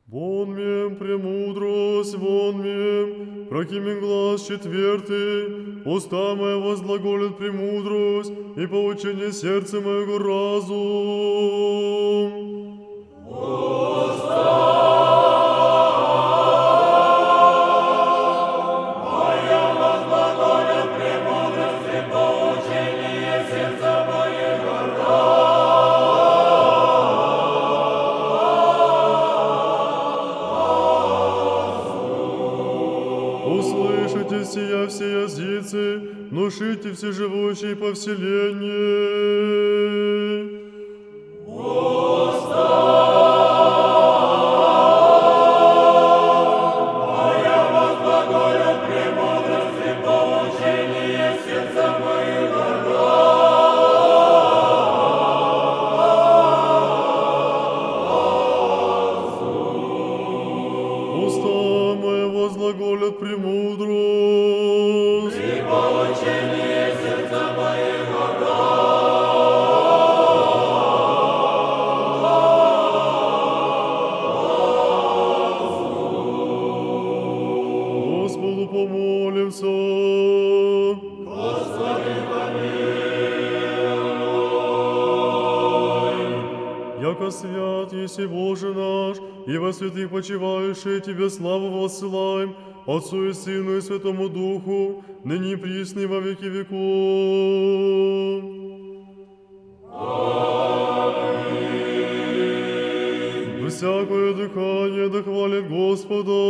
Вон мем премудрость, вон мем, прокимен глаз четвертый, уста моя возглаголят премудрость, и поучение сердца моего разум. Услышите сия все языцы, внушите все живущие по вселенной. Уста мои возглаголят премудрость. И поучение сердца моего Господу помолимся. Господи, Яко свят еси Боже наш, и во святых почивающие Тебе славу воссылаем, Отцу и Сыну и Святому Духу, ныне и присно и во веки веков. Аминь. Всякое дыхание да хвалит Господа.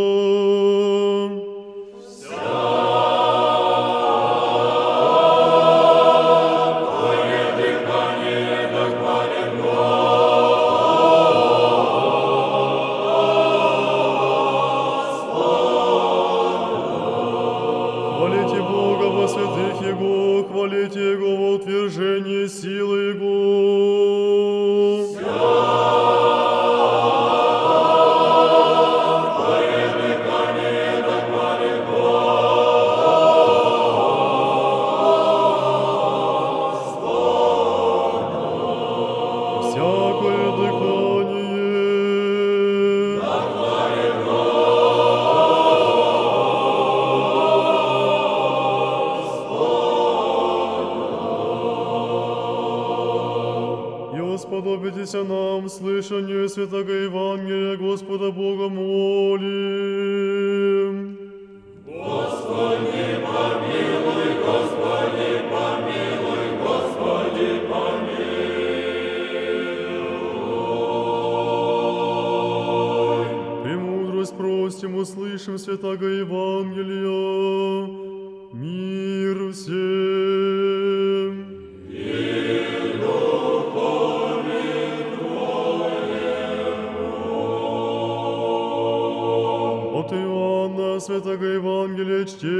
Хвалите Бога во святых Его, хвалите Его во утверждении силы Его. Всякое дыхание. И сподобитеся нам слышанию святого Евангелия Господа Бога молим. Господи, помилуй, Господи, помилуй, Господи, помилуй. Премудрость простим, услышим святого Евангелия. Мир всем. От Иоанна святого Евангелия чтение.